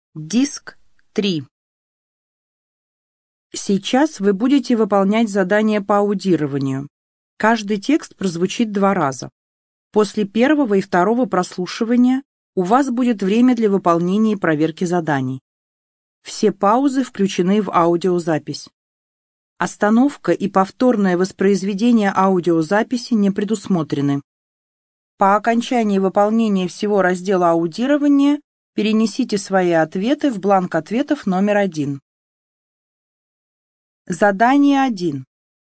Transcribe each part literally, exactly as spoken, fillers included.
Диск три. Сейчас вы будете выполнять задание по аудированию. Каждый текст прозвучит два раза. После первого и второго прослушивания у вас будет время для выполнения и проверки заданий. Все паузы включены в аудиозапись. Остановка и повторное воспроизведение аудиозаписи не предусмотрены. По окончании выполнения всего раздела аудирования перенесите свои ответы в бланк ответов номер один. Задание один.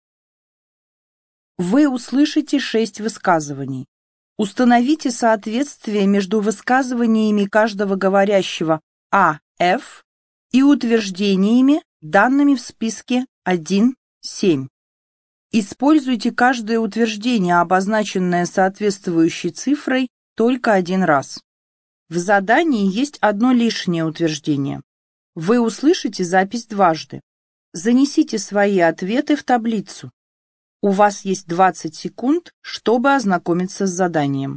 Вы услышите шесть высказываний. Установите соответствие между высказываниями каждого говорящего А, Ф и утверждениями, данными в списке один, семь. Используйте каждое утверждение, обозначенное соответствующей цифрой, только один раз. В задании есть одно лишнее утверждение. Вы услышите запись дважды. Занесите свои ответы в таблицу. У вас есть двадцать секунд, чтобы ознакомиться с заданием.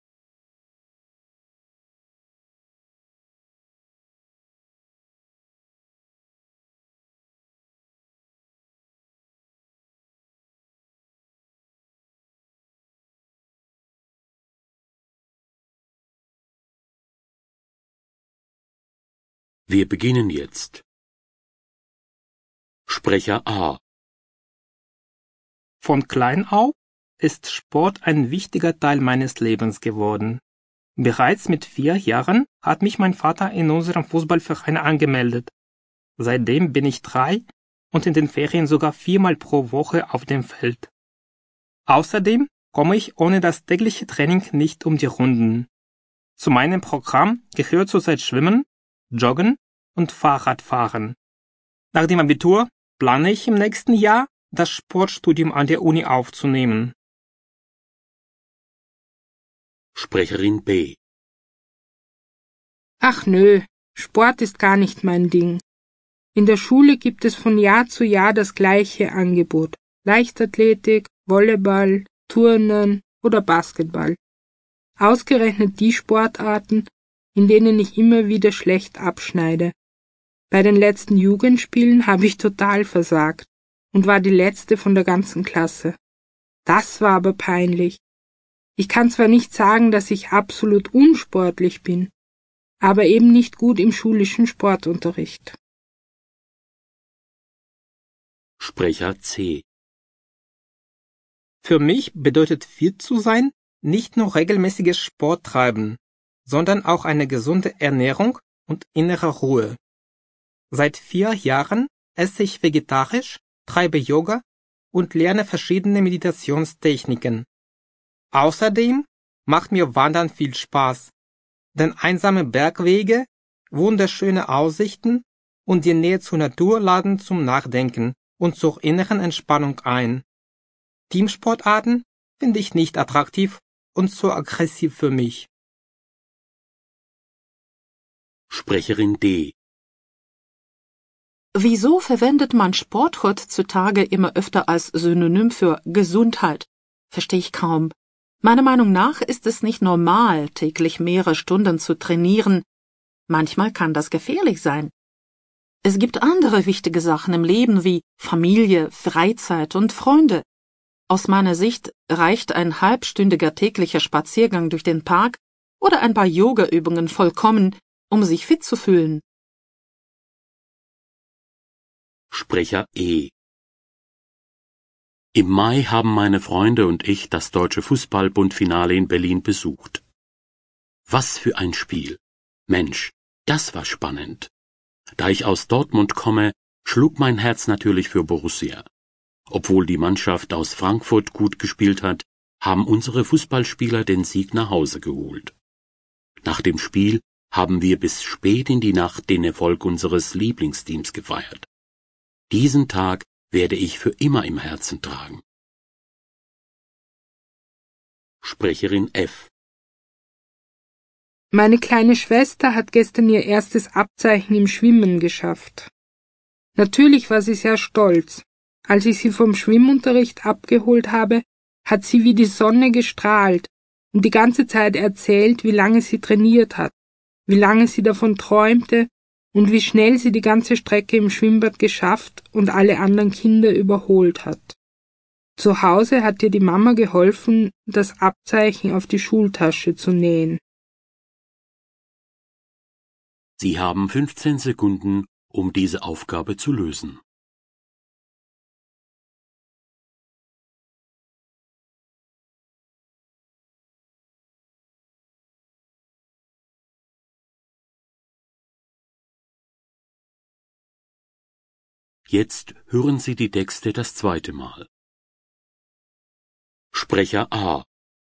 Wir beginnen jetzt. Sprecher A. Von klein auf ist Sport ein wichtiger Teil meines Lebens geworden. Bereits mit vier Jahren hat mich mein Vater in unserem Fußballverein angemeldet. Seitdem bin ich drei und in den Ferien sogar viermal pro Woche auf dem Feld. Außerdem komme ich ohne das tägliche Training nicht um die Runden. Zu meinem Programm gehört zurzeit Schwimmen, Joggen und Fahrradfahren. Nach dem Abitur plane ich im nächsten Jahr, das Sportstudium an der Uni aufzunehmen. Sprecherin B. Ach nö, Sport ist gar nicht mein Ding. In der Schule gibt es von Jahr zu Jahr das gleiche Angebot. Leichtathletik, Volleyball, Turnen oder Basketball. Ausgerechnet die Sportarten, in denen ich immer wieder schlecht abschneide. Bei den letzten Jugendspielen habe ich total versagt und war die letzte von der ganzen Klasse. Das war aber peinlich. Ich kann zwar nicht sagen, dass ich absolut unsportlich bin, aber eben nicht gut im schulischen Sportunterricht. Sprecher C. Für mich bedeutet fit zu sein nicht nur regelmäßiges Sport treiben, sondern auch eine gesunde Ernährung und innere Ruhe. Seit vier Jahren esse ich vegetarisch, treibe Yoga und lerne verschiedene Meditationstechniken. Außerdem macht mir Wandern viel Spaß, denn einsame Bergwege, wunderschöne Aussichten und die Nähe zur Natur laden zum Nachdenken und zur inneren Entspannung ein. Teamsportarten finde ich nicht attraktiv und zu aggressiv für mich. Sprecherin D. Wieso verwendet man Sport heutzutage immer öfter als Synonym für Gesundheit? Verstehe ich kaum. Meiner Meinung nach ist es nicht normal, täglich mehrere Stunden zu trainieren. Manchmal kann das gefährlich sein. Es gibt andere wichtige Sachen im Leben wie Familie, Freizeit und Freunde. Aus meiner Sicht reicht ein halbstündiger täglicher Spaziergang durch den Park oder ein paar Yogaübungen vollkommen, um sich fit zu fühlen. Sprecher E. Im Mai haben meine Freunde und ich das Deutsche Fußball-Bund-Finale in Berlin besucht. Was für ein Spiel! Mensch, das war spannend. Da ich aus Dortmund komme, schlug mein Herz natürlich für Borussia. Obwohl die Mannschaft aus Frankfurt gut gespielt hat, haben unsere Fußballspieler den Sieg nach Hause geholt. Nach dem Spiel haben wir bis spät in die Nacht den Erfolg unseres Lieblingsteams gefeiert. Diesen Tag werde ich für immer im Herzen tragen. Sprecherin F. Meine kleine Schwester hat gestern ihr erstes Abzeichen im Schwimmen geschafft. Natürlich war sie sehr stolz. Als ich sie vom Schwimmunterricht abgeholt habe, hat sie wie die Sonne gestrahlt und die ganze Zeit erzählt, wie lange sie trainiert hat, wie lange sie davon träumte, und wie schnell sie die ganze Strecke im Schwimmbad geschafft und alle anderen Kinder überholt hat. Zu Hause hat ihr die Mama geholfen, das Abzeichen auf die Schultasche zu nähen. Sie haben fünfzehn Sekunden, um diese Aufgabe zu lösen. Jetzt hören Sie die Texte das zweite Mal. Sprecher A.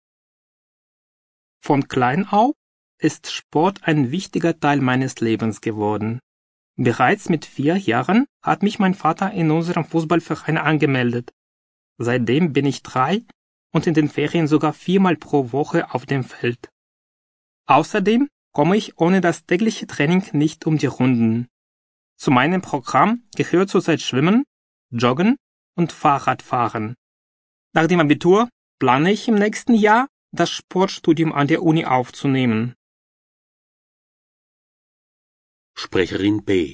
Von klein auf ist Sport ein wichtiger Teil meines Lebens geworden. Bereits mit vier Jahren hat mich mein Vater in unserem Fußballverein angemeldet. Seitdem bin ich drei und in den Ferien sogar viermal pro Woche auf dem Feld. Außerdem komme ich ohne das tägliche Training nicht um die Runden. Zu meinem Programm gehört zurzeit Schwimmen, Joggen und Fahrradfahren. Nach dem Abitur plane ich im nächsten Jahr, das Sportstudium an der Uni aufzunehmen. Sprecherin B.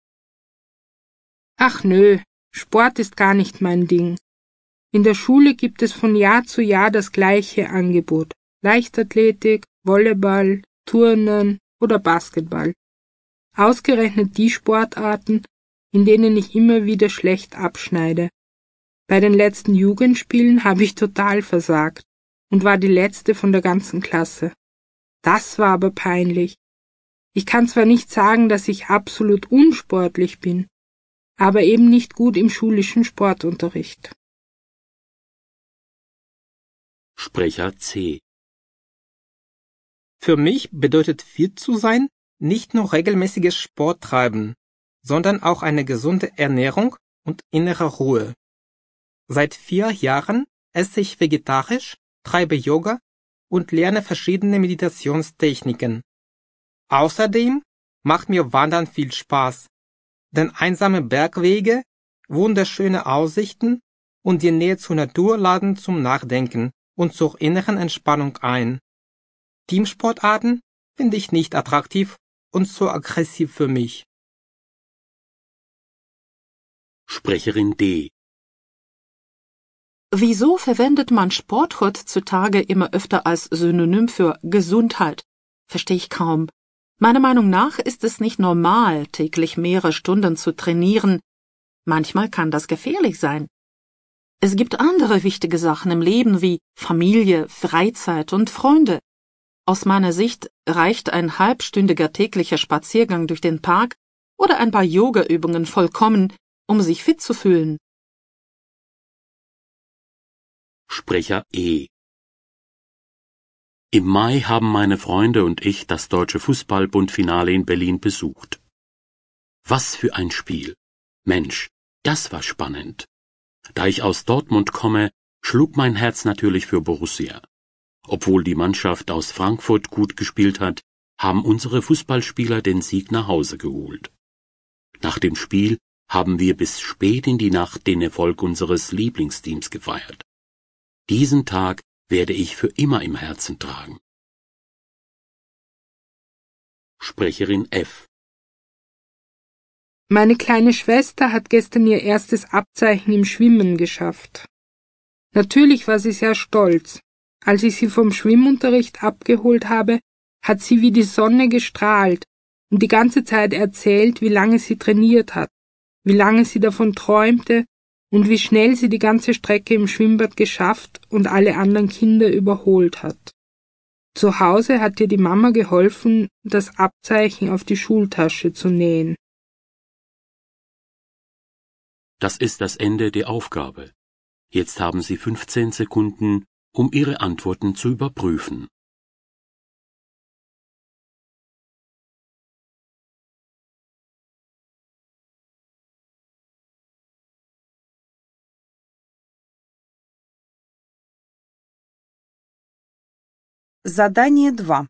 Ach nö, Sport ist gar nicht mein Ding. In der Schule gibt es von Jahr zu Jahr das gleiche Angebot. Leichtathletik, Volleyball, Turnen oder Basketball. Ausgerechnet die Sportarten, in denen ich immer wieder schlecht abschneide. Bei den letzten Jugendspielen habe ich total versagt und war die letzte von der ganzen Klasse. Das war aber peinlich. Ich kann zwar nicht sagen, dass ich absolut unsportlich bin, aber eben nicht gut im schulischen Sportunterricht. Sprecher C. Für mich bedeutet fit zu sein nicht nur regelmäßiges Sport treiben, sondern auch eine gesunde Ernährung und innere Ruhe. Seit vier Jahren esse ich vegetarisch, treibe Yoga und lerne verschiedene Meditationstechniken. Außerdem macht mir Wandern viel Spaß, denn einsame Bergwege, wunderschöne Aussichten und die Nähe zur Natur laden zum Nachdenken und zur inneren Entspannung ein. Teamsportarten finde ich nicht attraktiv und zu aggressiv für mich. Sprecherin D. Wieso verwendet man Sport heutzutage immer öfter als Synonym für Gesundheit? Verstehe ich kaum. Meiner Meinung nach ist es nicht normal, täglich mehrere Stunden zu trainieren. Manchmal kann das gefährlich sein. Es gibt andere wichtige Sachen im Leben wie Familie, Freizeit und Freunde. Aus meiner Sicht reicht ein halbstündiger täglicher Spaziergang durch den Park oder ein paar Yogaübungen vollkommen, um sich fit zu fühlen. Sprecher E. Im Mai haben meine Freunde und ich das Deutsche Fußball-Bund-Finale in Berlin besucht. Was für ein Spiel! Mensch, das war spannend. Da ich aus Dortmund komme, schlug mein Herz natürlich für Borussia. Obwohl die Mannschaft aus Frankfurt gut gespielt hat, haben unsere Fußballspieler den Sieg nach Hause geholt. Nach dem Spiel haben wir bis spät in die Nacht den Erfolg unseres Lieblingsteams gefeiert. Diesen Tag werde ich für immer im Herzen tragen. Sprecherin F. Meine kleine Schwester hat gestern ihr erstes Abzeichen im Schwimmen geschafft. Natürlich war sie sehr stolz. Als ich sie vom Schwimmunterricht abgeholt habe, hat sie wie die Sonne gestrahlt und die ganze Zeit erzählt, wie lange sie trainiert hat, wie lange sie davon träumte und wie schnell sie die ganze Strecke im Schwimmbad geschafft und alle anderen Kinder überholt hat. Zu Hause hat ihr die Mama geholfen, das Abzeichen auf die Schultasche zu nähen. Das ist das Ende der Aufgabe. Jetzt haben Sie fünfzehn Sekunden, um Ihre Antworten zu überprüfen. Задание два.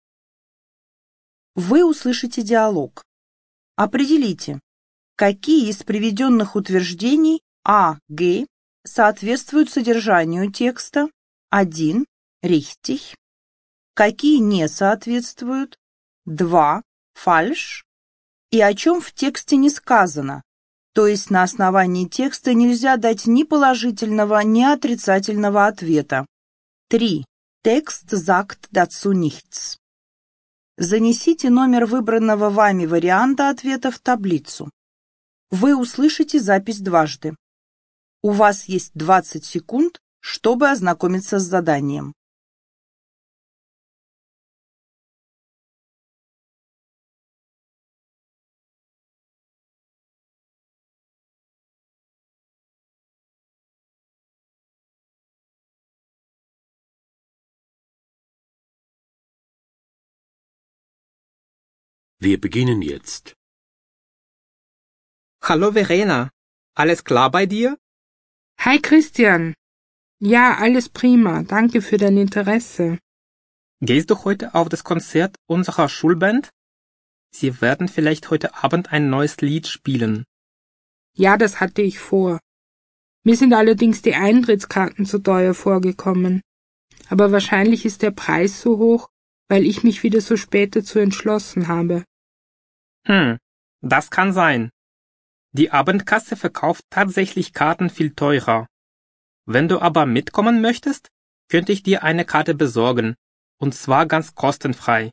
Вы услышите диалог. Определите, какие из приведенных утверждений А, Г соответствуют содержанию текста, один richtig, какие не соответствуют, два falsch и о чем в тексте не сказано. То есть на основании текста нельзя дать ни положительного, ни отрицательного ответа. три. Текст sagt dazu nichts. Занесите номер выбранного вами варианта ответа в таблицу. Вы услышите запись дважды. У вас есть двадцать секунд, чтобы ознакомиться с заданием. Wir beginnen jetzt. Hallo Verena, alles klar bei dir? Hi Christian. Ja, alles prima. Danke für dein Interesse. Gehst du heute auf das Konzert unserer Schulband? Sie werden vielleicht heute Abend ein neues Lied spielen. Ja, das hatte ich vor. Mir sind allerdings die Eintrittskarten zu teuer vorgekommen. Aber wahrscheinlich ist der Preis so hoch, weil ich mich wieder so spät dazu entschlossen habe. Hm, das kann sein. Die Abendkasse verkauft tatsächlich Karten viel teurer. Wenn du aber mitkommen möchtest, könnte ich dir eine Karte besorgen, und zwar ganz kostenfrei.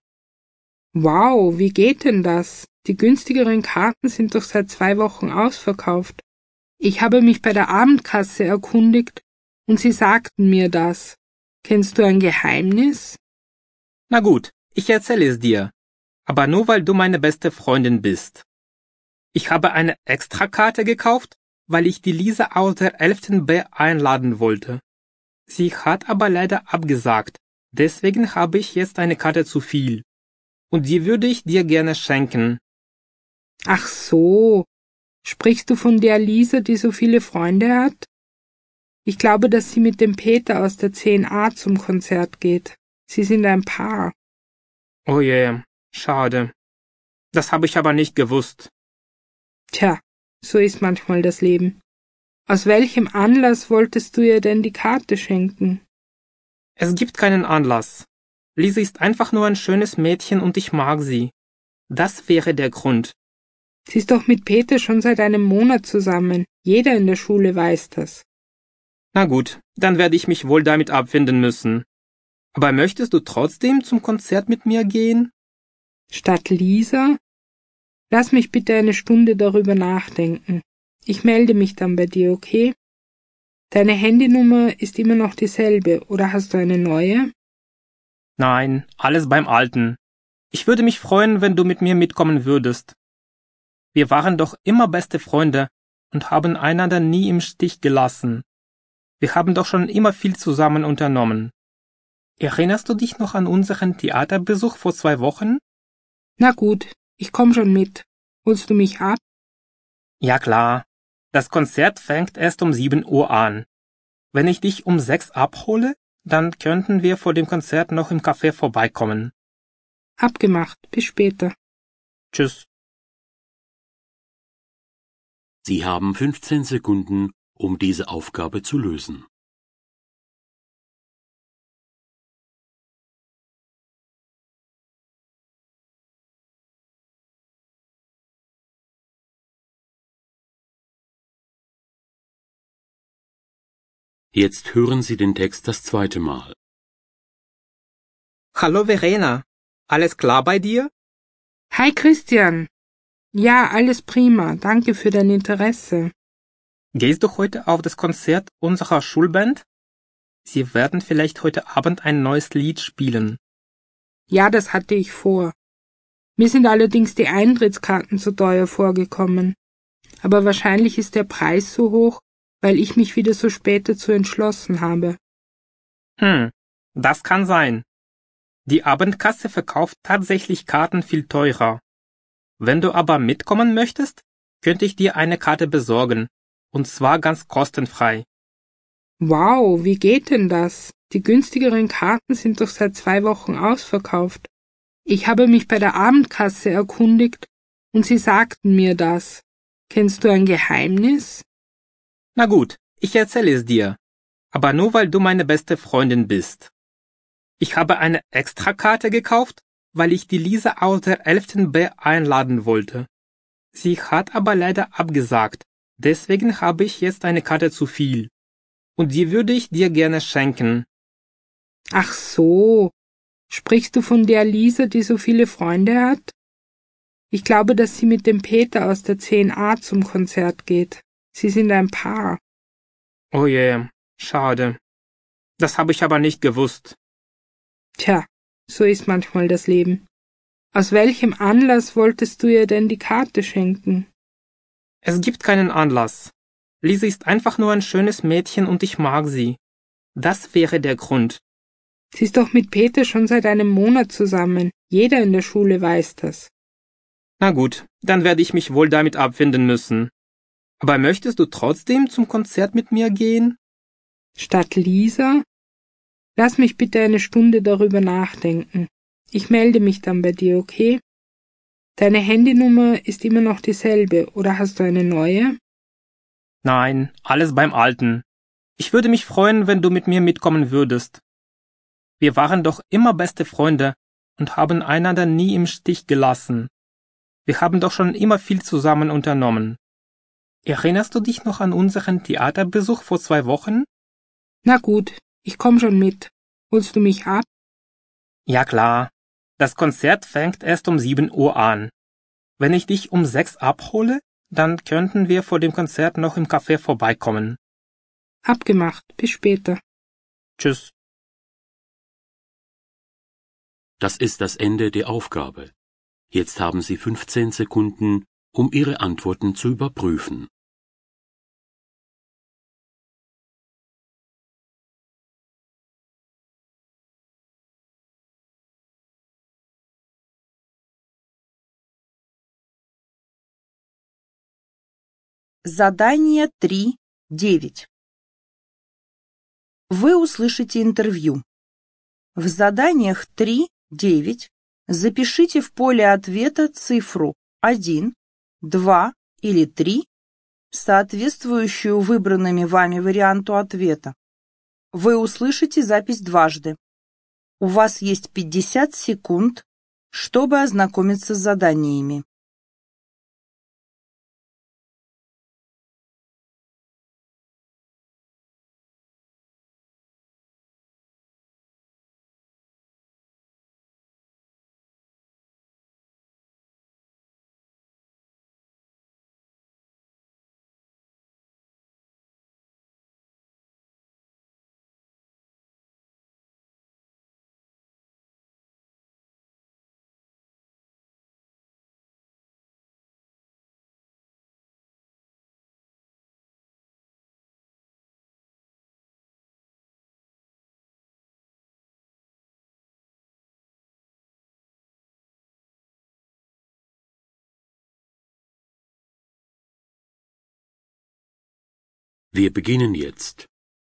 Wow, wie geht denn das? Die günstigeren Karten sind doch seit zwei Wochen ausverkauft. Ich habe mich bei der Abendkasse erkundigt und sie sagten mir das. Kennst du ein Geheimnis? Na gut, ich erzähle es dir, aber nur weil du meine beste Freundin bist. Ich habe eine Extrakarte gekauft, weil ich die Lisa aus der elften B einladen wollte. Sie hat aber leider abgesagt, deswegen habe ich jetzt eine Karte zu viel. Und die würde ich dir gerne schenken. Ach so, sprichst du von der Lisa, die so viele Freunde hat? Ich glaube, dass sie mit dem Peter aus der zehn a zum Konzert geht. Sie sind ein Paar. Oh je, schade. Das habe ich aber nicht gewusst. Tja, so ist manchmal das Leben. Aus welchem Anlass wolltest du ihr denn die Karte schenken? Es gibt keinen Anlass. Lisa ist einfach nur ein schönes Mädchen und ich mag sie. Das wäre der Grund. Sie ist doch mit Peter schon seit einem Monat zusammen. Jeder in der Schule weiß das. Na gut, dann werde ich mich wohl damit abfinden müssen. Aber möchtest du trotzdem zum Konzert mit mir gehen? Statt Lisa? Lass mich bitte eine Stunde darüber nachdenken. Ich melde mich dann bei dir, okay? Deine Handynummer ist immer noch dieselbe, oder hast du eine neue? Nein, alles beim Alten. Ich würde mich freuen, wenn du mit mir mitkommen würdest. Wir waren doch immer beste Freunde und haben einander nie im Stich gelassen. Wir haben doch schon immer viel zusammen unternommen. Erinnerst du dich noch an unseren Theaterbesuch vor zwei Wochen? Na gut, ich komm schon mit. Holst du mich ab? Ja klar. Das Konzert fängt erst um sieben Uhr an. Wenn ich dich um sechs abhole, dann könnten wir vor dem Konzert noch im Café vorbeikommen. Abgemacht. Bis später. Tschüss. Sie haben fünfzehn Sekunden, um diese Aufgabe zu lösen. Jetzt hören Sie den Text das zweite Mal. Hallo Verena, alles klar bei dir? Hi Christian. Ja, alles prima. Danke für dein Interesse. Gehst du heute auf das Konzert unserer Schulband? Sie werden vielleicht heute Abend ein neues Lied spielen. Ja, das hatte ich vor. Mir sind allerdings die Eintrittskarten zu teuer vorgekommen. Aber wahrscheinlich ist der Preis so hoch, weil ich mich wieder so spät dazu entschlossen habe. Hm, das kann sein. Die Abendkasse verkauft tatsächlich Karten viel teurer. Wenn du aber mitkommen möchtest, könnte ich dir eine Karte besorgen, und zwar ganz kostenfrei. Wow, wie geht denn das? Die günstigeren Karten sind doch seit zwei Wochen ausverkauft. Ich habe mich bei der Abendkasse erkundigt und sie sagten mir das. Kennst du ein Geheimnis? Na gut, ich erzähle es dir, aber nur weil du meine beste Freundin bist. Ich habe eine Extrakarte gekauft, weil ich die Lisa aus der elften B einladen wollte. Sie hat aber leider abgesagt. Deswegen habe ich jetzt eine Karte zu viel. Und die würde ich dir gerne schenken. Ach so. Sprichst du von der Lisa, die so viele Freunde hat? Ich glaube, dass sie mit dem Peter aus der zehn a zum Konzert geht. Sie sind ein Paar. Oh je, schade. Das habe ich aber nicht gewusst. Tja, so ist manchmal das Leben. Aus welchem Anlass wolltest du ihr denn die Karte schenken? Es gibt keinen Anlass. Lisa ist einfach nur ein schönes Mädchen und ich mag sie. Das wäre der Grund. Sie ist doch mit Peter schon seit einem Monat zusammen. Jeder in der Schule weiß das. Na gut, dann werde ich mich wohl damit abfinden müssen. Aber möchtest du trotzdem zum Konzert mit mir gehen? Statt Lisa? Lass mich bitte eine Stunde darüber nachdenken. Ich melde mich dann bei dir, okay? Deine Handynummer ist immer noch dieselbe, oder hast du eine neue? Nein, alles beim Alten. Ich würde mich freuen, wenn du mit mir mitkommen würdest. Wir waren doch immer beste Freunde und haben einander nie im Stich gelassen. Wir haben doch schon immer viel zusammen unternommen. Erinnerst du dich noch an unseren Theaterbesuch vor zwei Wochen? Na gut, ich komm schon mit. Holst du mich ab? Ja klar. Das Konzert fängt erst um sieben Uhr an. Wenn ich dich um sechs abhole, dann könnten wir vor dem Konzert noch im Café vorbeikommen. Abgemacht. Bis später. Tschüss. Das ist das Ende der Aufgabe. Jetzt haben Sie fünfzehn Sekunden, um Ihre Antworten zu überprüfen. Задание три девять. Вы услышите интервью. В заданиях три девять запишите в поле ответа цифру один, два или три, соответствующую выбранными вами варианту ответа. Вы услышите запись дважды. У вас есть пятьдесят секунд, чтобы ознакомиться с заданиями. Wir beginnen jetzt.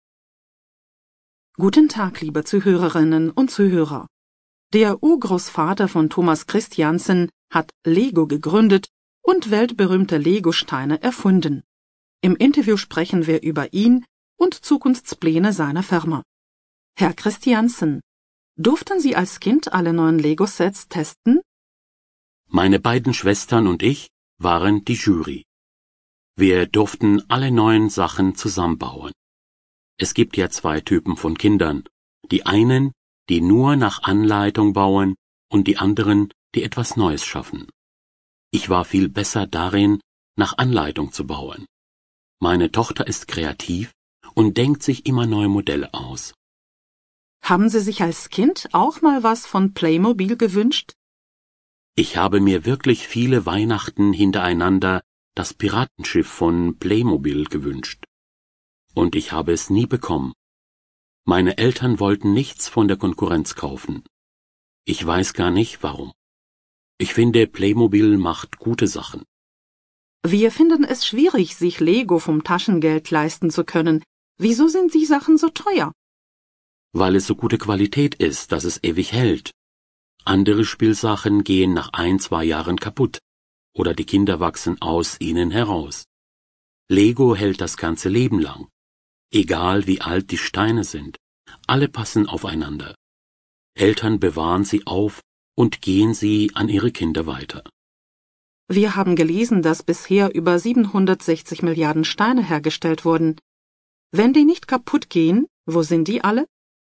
Guten Tag, liebe Zuhörerinnen und Zuhörer. Der Urgroßvater von Thomas Christiansen hat Lego gegründet und weltberühmte Lego-Steine erfunden. Im Interview sprechen wir über ihn und Zukunftspläne seiner Firma. Herr Christiansen, durften Sie als Kind alle neuen Lego-Sets testen? Meine beiden Schwestern und ich waren die Jury. Wir durften alle neuen Sachen zusammenbauen. Es gibt ja zwei Typen von Kindern. Die einen, die nur nach Anleitung bauen, und die anderen, die etwas Neues schaffen. Ich war viel besser darin, nach Anleitung zu bauen. Meine Tochter ist kreativ und denkt sich immer neue Modelle aus. Haben Sie sich als Kind auch mal was von Playmobil gewünscht? Ich habe mir wirklich viele Weihnachten hintereinander das Piratenschiff von Playmobil gewünscht. Und ich habe es nie bekommen. Meine Eltern wollten nichts von der Konkurrenz kaufen. Ich weiß gar nicht, warum. Ich finde, Playmobil macht gute Sachen. Wir finden es schwierig, sich Lego vom Taschengeld leisten zu können. Wieso sind die Sachen so teuer? Weil es so gute Qualität ist, dass es ewig hält. Andere Spielsachen gehen nach ein, zwei Jahren kaputt. Oder die Kinder wachsen aus ihnen heraus. Lego hält das ganze Leben lang. Egal wie alt die Steine sind, alle passen aufeinander. Eltern bewahren sie auf und gehen sie an ihre Kinder weiter. Wir haben gelesen, dass bisher über siebenhundertsechzig Milliarden Steine hergestellt wurden. Wenn die nicht kaputt gehen, wo sind die alle?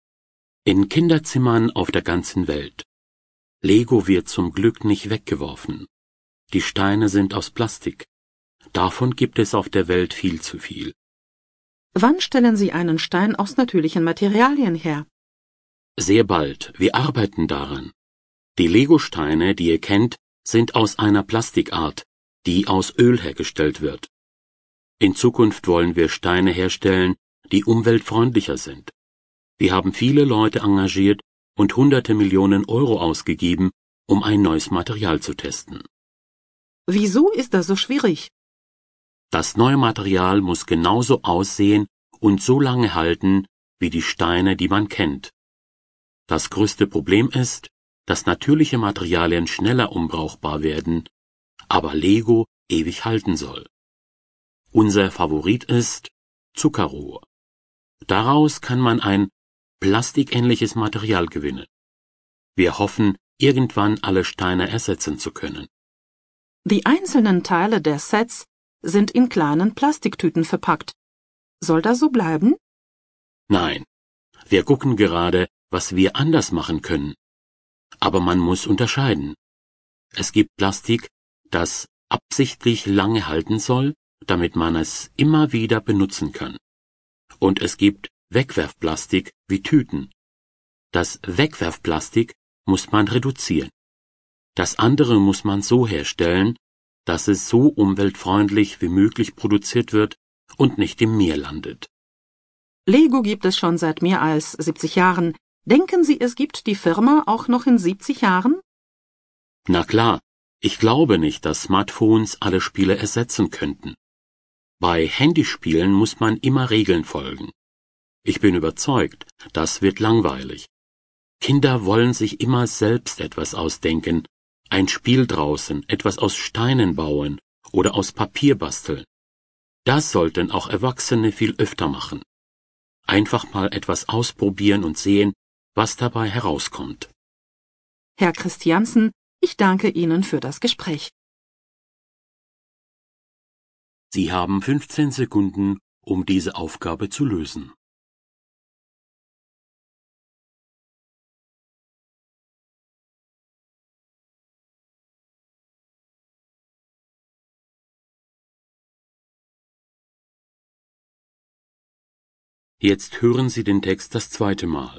In Kinderzimmern auf der ganzen Welt. Lego wird zum Glück nicht weggeworfen. Die Steine sind aus Plastik. Davon gibt es auf der Welt viel zu viel. Wann stellen Sie einen Stein aus natürlichen Materialien her? Sehr bald, wir arbeiten daran. Die Lego-Steine, die ihr kennt, sind aus einer Plastikart, die aus Öl hergestellt wird. In Zukunft wollen wir Steine herstellen, die umweltfreundlicher sind. Wir haben viele Leute engagiert und hunderte Millionen Euro ausgegeben, um ein neues Material zu testen. Wieso ist das so schwierig? Das neue Material muss genauso aussehen und so lange halten wie die Steine, die man kennt. Das größte Problem ist, dass natürliche Materialien schneller unbrauchbar werden, aber Lego ewig halten soll. Unser Favorit ist Zuckerrohr. Daraus kann man ein plastikähnliches Material gewinnen. Wir hoffen, irgendwann alle Steine ersetzen zu können. Die einzelnen Teile der Sets sind in kleinen Plastiktüten verpackt. Soll das so bleiben? Nein, wir gucken gerade, was wir anders machen können. Aber man muss unterscheiden. Es gibt Plastik, das absichtlich lange halten soll, damit man es immer wieder benutzen kann. Und es gibt Wegwerfplastik wie Tüten. Das Wegwerfplastik muss man reduzieren. Das andere muss man so herstellen, dass es so umweltfreundlich wie möglich produziert wird und nicht im Meer landet. Lego gibt es schon seit mehr als siebzig Jahren. Denken Sie, es gibt die Firma auch noch in siebzig Jahren? Na klar, ich glaube nicht, dass Smartphones alle Spiele ersetzen könnten. Bei Handyspielen muss man immer Regeln folgen. Ich bin überzeugt, das wird langweilig. Kinder wollen sich immer selbst etwas ausdenken, ein Spiel draußen, etwas aus Steinen bauen oder aus Papier basteln. Das sollten auch Erwachsene viel öfter machen. Einfach mal etwas ausprobieren und sehen, was dabei herauskommt. Herr Christiansen, ich danke Ihnen für das Gespräch. Sie haben fünfzehn Sekunden, um diese Aufgabe zu lösen. Jetzt hören Sie den Text das zweite Mal.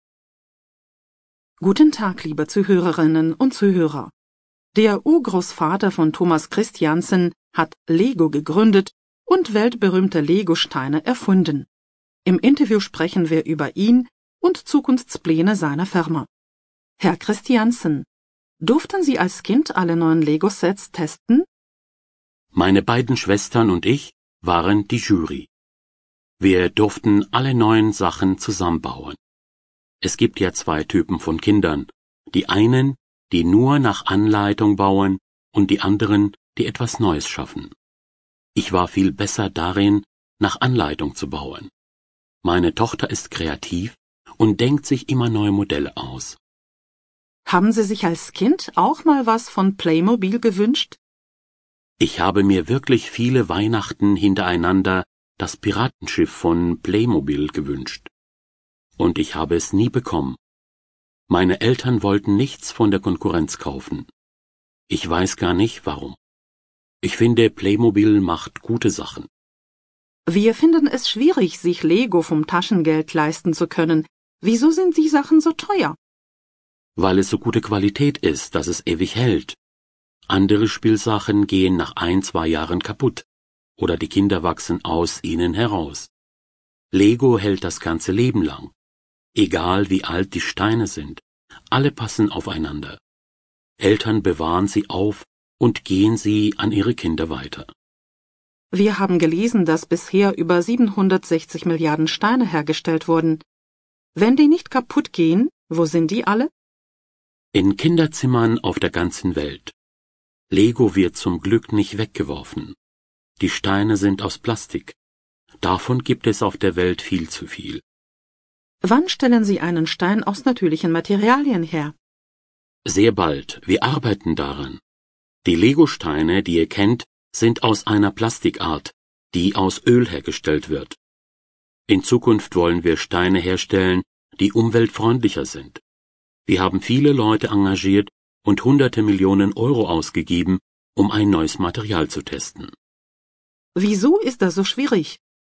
Guten Tag, liebe Zuhörerinnen und Zuhörer. Der Urgroßvater von Thomas Christiansen hat Lego gegründet und weltberühmte Lego-Steine erfunden. Im Interview sprechen wir über ihn und Zukunftspläne seiner Firma. Herr Christiansen, durften Sie als Kind alle neuen Lego-Sets testen? Meine beiden Schwestern und ich waren die Jury. Wir durften alle neuen Sachen zusammenbauen. Es gibt ja zwei Typen von Kindern. Die einen, die nur nach Anleitung bauen, und die anderen, die etwas Neues schaffen. Ich war viel besser darin, nach Anleitung zu bauen. Meine Tochter ist kreativ und denkt sich immer neue Modelle aus. Haben Sie sich als Kind auch mal was von Playmobil gewünscht? Ich habe mir wirklich viele Weihnachten hintereinander das Piratenschiff von Playmobil gewünscht. Und ich habe es nie bekommen. Meine Eltern wollten nichts von der Konkurrenz kaufen. Ich weiß gar nicht, warum. Ich finde, Playmobil macht gute Sachen. Wir finden es schwierig, sich Lego vom Taschengeld leisten zu können. Wieso sind die Sachen so teuer? Weil es so gute Qualität ist, dass es ewig hält. Andere Spielsachen gehen nach ein, zwei Jahren kaputt. Oder die Kinder wachsen aus ihnen heraus. Lego hält das ganze Leben lang. Egal wie alt die Steine sind, alle passen aufeinander. Eltern bewahren sie auf und gehen sie an ihre Kinder weiter. Wir haben gelesen, dass bisher über siebenhundertsechzig Milliarden Steine hergestellt wurden. Wenn die nicht kaputt gehen, wo sind die alle? In Kinderzimmern auf der ganzen Welt. Lego wird zum Glück nicht weggeworfen. Die Steine sind aus Plastik. Davon gibt es auf der Welt viel zu viel. Wann stellen Sie einen Stein aus natürlichen Materialien her? Sehr bald, wir arbeiten daran. Die Legosteine, die ihr kennt, sind aus einer Plastikart, die aus Öl hergestellt wird. In Zukunft wollen wir Steine herstellen, die umweltfreundlicher sind. Wir haben viele Leute engagiert und hunderte Millionen Euro ausgegeben, um ein neues Material zu testen. Wieso ist das so schwierig?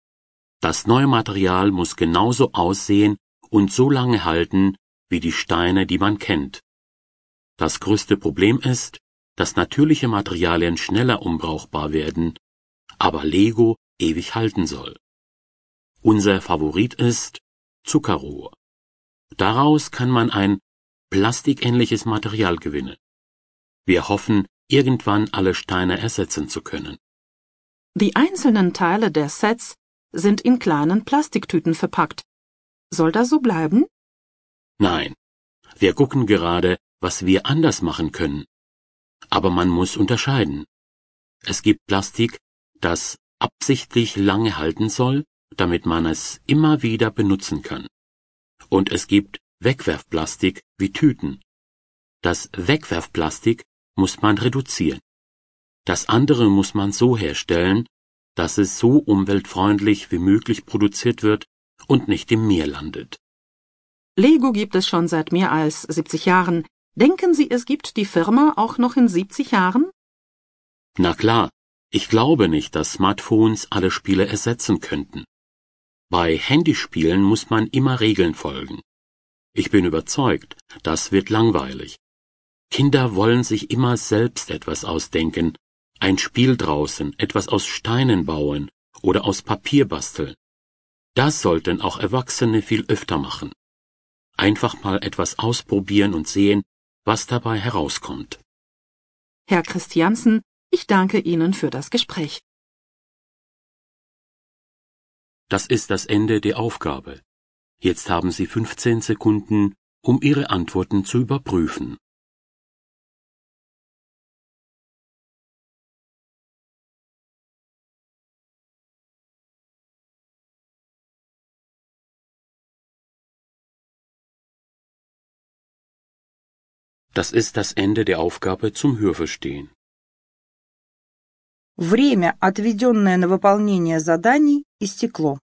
Das neue Material muss genauso aussehen und so lange halten wie die Steine, die man kennt. Das größte Problem ist, dass natürliche Materialien schneller unbrauchbar werden, aber Lego ewig halten soll. Unser Favorit ist Zuckerrohr. Daraus kann man ein plastikähnliches Material gewinnen. Wir hoffen, irgendwann alle Steine ersetzen zu können. Die einzelnen Teile der Sets sind in kleinen Plastiktüten verpackt. Soll das so bleiben? Nein, wir gucken gerade, was wir anders machen können. Aber man muss unterscheiden. Es gibt Plastik, das absichtlich lange halten soll, damit man es immer wieder benutzen kann. Und es gibt Wegwerfplastik wie Tüten. Das Wegwerfplastik muss man reduzieren. Das andere muss man so herstellen, dass es so umweltfreundlich wie möglich produziert wird und nicht im Meer landet. Lego gibt es schon seit mehr als siebzig Jahren. Denken Sie, es gibt die Firma auch noch in siebzig Jahren? Na klar, ich glaube nicht, dass Smartphones alle Spiele ersetzen könnten. Bei Handyspielen muss man immer Regeln folgen. Ich bin überzeugt, das wird langweilig. Kinder wollen sich immer selbst etwas ausdenken, ein Spiel draußen, etwas aus Steinen bauen oder aus Papier basteln. Das sollten auch Erwachsene viel öfter machen. Einfach mal etwas ausprobieren und sehen, was dabei herauskommt. Herr Christiansen, ich danke Ihnen für das Gespräch. Das ist das Ende der Aufgabe. Jetzt haben Sie fünfzehn Sekunden, um Ihre Antworten zu überprüfen. Das ist das Ende der Aufgabe zum Hörverstehen. Время, отведенное на выполнение заданий, истекло.